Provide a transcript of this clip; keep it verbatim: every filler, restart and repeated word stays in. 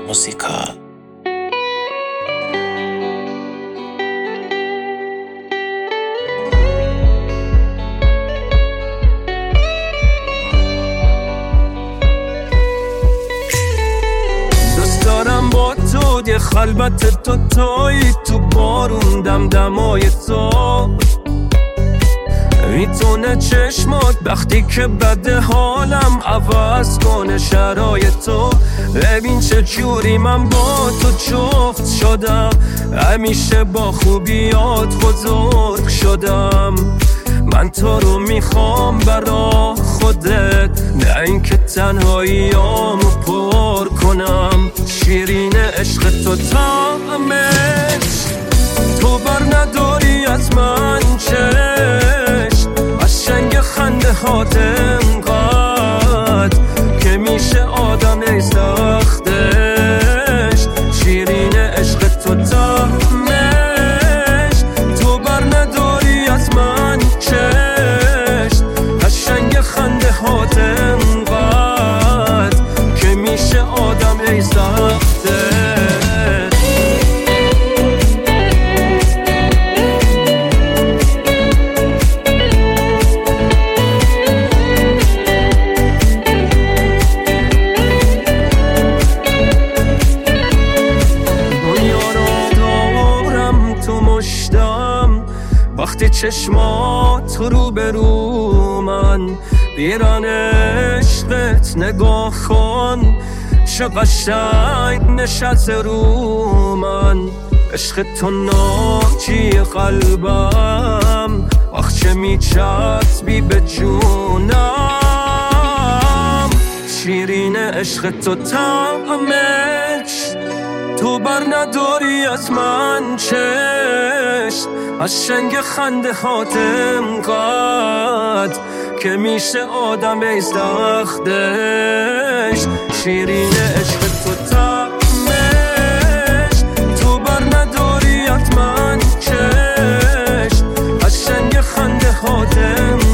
موسیقا. دوست دارم با تو یه خلوت تو توی تو بارون دم دمای تو میتونه چشمات وقتی که بده حالم عوض کنه شرایط تو. ببین چه جوری من با تو جفت شدم، همیشه با خوبیات بزرگ شدم. من تو رو میخوام برا خودت، نه اینکه تنهاییامو پر کنم. شیرین عشق تو طعمش تو بر نداری از من چشم، قشنگ خنده هات انقدر که میشه آدم ای سختش. شیرین عشق تو طعمش تو بر نداری از من چشم، قشنگ خنده هات انقدر که میشه آدم ای سختش. وقتی چشمات رو به رو من بیرن عشقت نگاه کن، چه قشنگ نشست رو من. عشق تو ناجی قلبم وقت میچسبی به جونم. شیرین عشق تو طعمش تو بر نداری از من چشم، قشنگ خنده هات انقدر که میشه آدم ای سختش. شیرین عشق تو طعمش تو بر نداری از من چشم، قشنگ خنده هات انقدر